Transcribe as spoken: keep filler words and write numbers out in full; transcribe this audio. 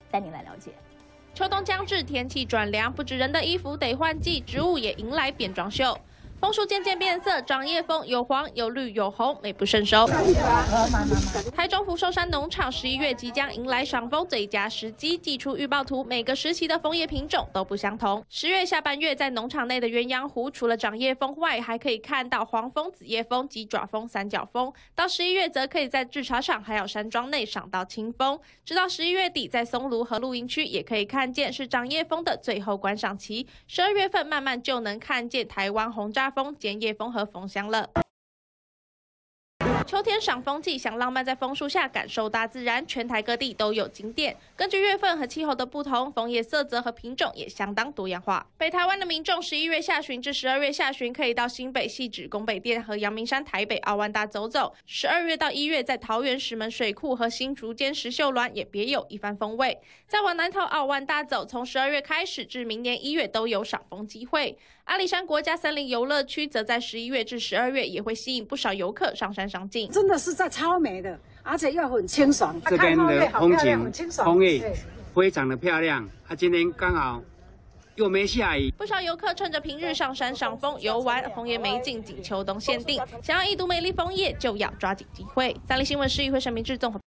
带您来了解。 秋冬将至，天气转凉，不止人的衣服得换季，植物也迎来变装秀。枫树渐渐变色，长叶枫有黄有绿有红，美不胜收。台中福寿山农场十一月即将迎来赏枫最佳时机，寄出预报图，每个时期的枫叶品种都不相同。十月下半月，在农场内的鸳鸯湖，除了长叶枫外，还可以看到黄枫、紫叶枫、鸡爪枫、三角枫。到十一月，则可以在制茶场还有山庄内赏到青枫。直到十一月底，在松芦和露营区也可以看见是长叶枫的最后观赏期。十二月份慢慢就能看见台湾红扎枫、尖叶枫和枫香了。秋天赏枫季，想浪漫在枫树下感受大自然，全台各地都有景点。根据月份和气候的不同，枫叶色泽和品种也相当多样化。北台湾的民众十一月下旬至十二月下旬，可以到新北汐止宫北店和阳明山台北奥万大走走。十二月到一月，在桃园石门水库和新竹间石秀峦也别有一番风味。再往南头奥万大走，从十二月开始至明年一月都有赏枫机会。阿里山国家森林游乐区则在十一月至十二月也会吸引不少游客上山赏景。 真的是在超美的，而且又很清爽。 这边的风景、枫叶非常的漂亮。啊，今天刚好又没下雨， 不少游客趁着平日上山赏枫游玩，枫叶美景仅秋冬限定。想要一睹美丽枫叶，就要抓紧机会。三立新闻市议会陈明志综合。